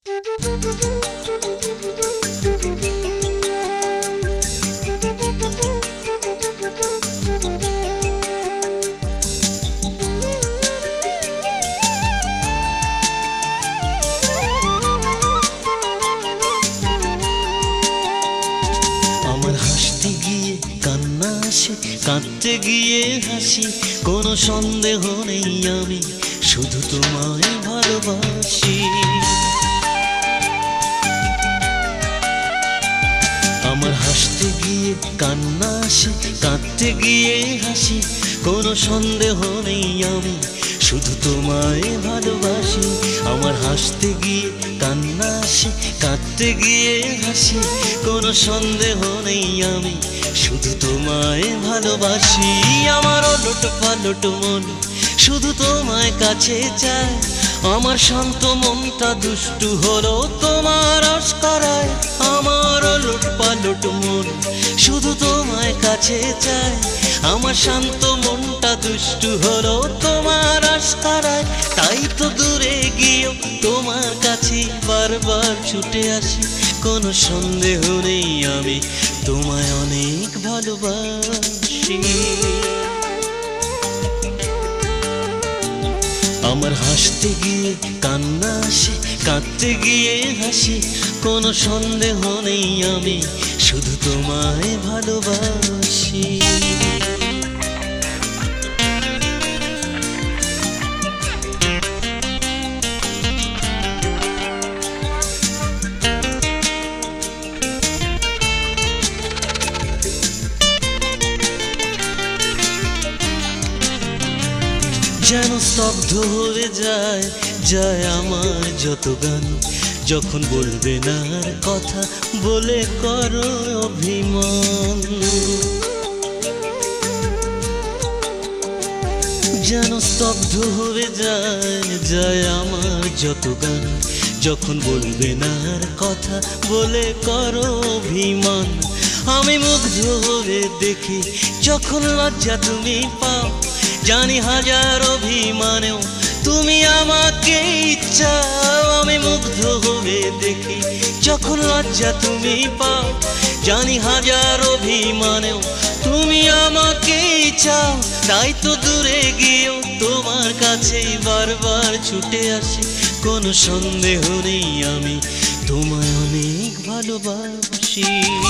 আমার হাসতে গিয়ে কান্না আসে, কাঁদতে গিয়ে হাসি, কোনো সন্দেহ নেই আমি শুধু তোমায় ভালোবাসি। আমার হাসতে গিয়ে কান্না আসে, কাঁদতে গিয়ে হাসি, কোনো সন্দেহ নেই আমি শুধু তোমায় ভালোবাসি। আমার হাসতে গিয়ে কান্না আসে, কাঁদতে গিয়ে হাসি, কোনো সন্দেহ নেই আমি শুধু তোমায় ভালোবাসি। আমার ওলট পালট মন শুধু তোমায় কাছে চায়, আমার শান্ত মনটা দুষ্টু হলো তোমার আশকারায়। আমার ওলট পালট মন শুধু তোমায় কাছে চায়, আমার শান্ত মনটা দুষ্টু হলো তোমার আশকারায়। তাই তো দূরে গিয়েও তোমার কাছে বারবার ছুটে আসি, কোনো সন্দেহ নেই আমি তোমায় অনেক ভালোবাসি। আমার হাসতে গিয়ে কান্না আসে, কাঁদতে গিয়ে হাসি, কোনো সন্দেহ নেই আমি শুধু তোমায় ভালোবাসি। যেন স্তব্ধ হয়ে যায় যায় আমার যত গান, যখন বলবে না আর কথা বলে করো অভিমান। যেন স্তব্ধ হয়ে যায় যায় আমার যত গান, যখন বলবে না আর কথা বলে করো অভিমান। আমি মুগ্ধ হয়ে দেখি যখন লজ্জা তুমি পাও, জানি হাজার অভিমানেও তুমি আমাকে চাও। আমি মুগ্ধ হয়ে দেখি যখন লজ্জা তুমি পাও, জানি হাজার অভিমানেও তুমি আমাকে চাও। তাই তো দূরে গিয়েও তোমার কাছেই বারবার ছুটে আসি, কোনো সন্দেহ নেই আমি তোমায় অনেক ভালোবাসি।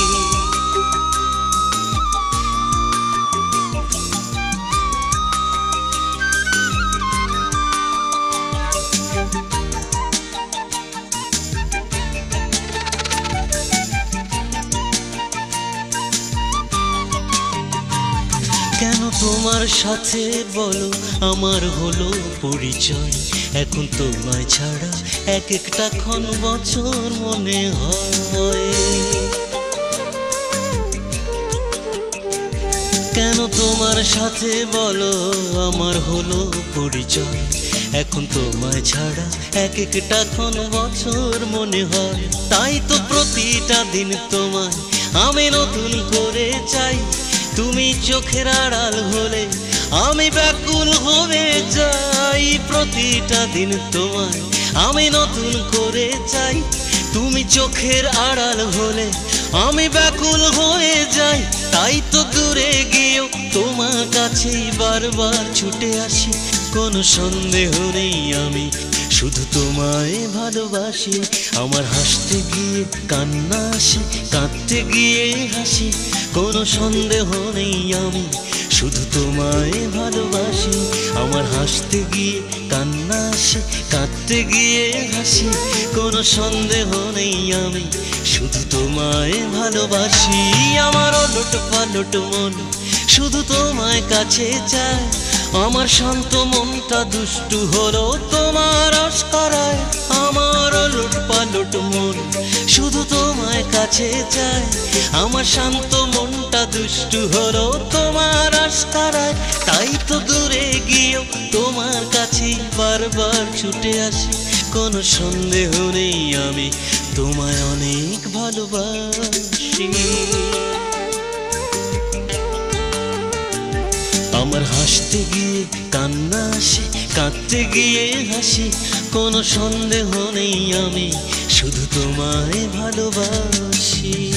কেন তোমার সাথে বলো আমার হলো পরিচয়, এখন তোমায় ছাড়া এক একটা ক্ষণ বছর মনে হয়। কেন তোমার সাথে বলো আমার হলো পরিচয়, এখন তোমায় ছাড়া এক একটা ক্ষণ বছর মনে হয়। তাই তো প্রতিটা দিন তোমায় আমি নতুন করে চাই, তুমি চোখের আড়াল হলে আমি ব্যাকুল হয়ে যাই। প্রতিটা দিন তোমায় আমি নতুন করে চাই, তুমি চোখের আড়াল হলে আমি ব্যাকুল হয়ে যাই। তাই তো দূরে গিয়েও তোমার কাছেই বারবার ছুটে আসি, কোনো সন্দেহ নেই আমি শুধু তোমায় ভালোবাসি। আমার হাসতে গিয়ে কান্না আসে, কাঁদতে গিয়ে হাসি, কোনো সন্দেহ নেই আমি শুধু তোমায় ভালোবাসি। আমার হাসতে গিয়ে কান্না আসে, কাঁদতে গিয়ে হাসি, কোনো সন্দেহ নেই আমি শুধু তোমায় ভালোবাসি। আমার ওলট পালট মন শুধু তোমায় কাছে চায়, আমার শান্ত মনটা দুষ্টু হলো তোমার আশকারায়। আমার ওলট পালট মন শুধু তোমায় কাছে চায়, আমার শান্ত মনটা দুষ্টু হলো তোমার আশকারায়। তাই তো দূরে গিয়েও তোমার কাছে বারবার ছুটে আসি, কোনো সন্দেহ নেই আমি তোমায় অনেক ভালোবাসি। আমার হাসতে গিয়ে কান্না আসে, কাঁদতে গিয়ে হাসি, কোনো সন্দেহ নেই আমি শুধু তোমায় ভালোবাসি।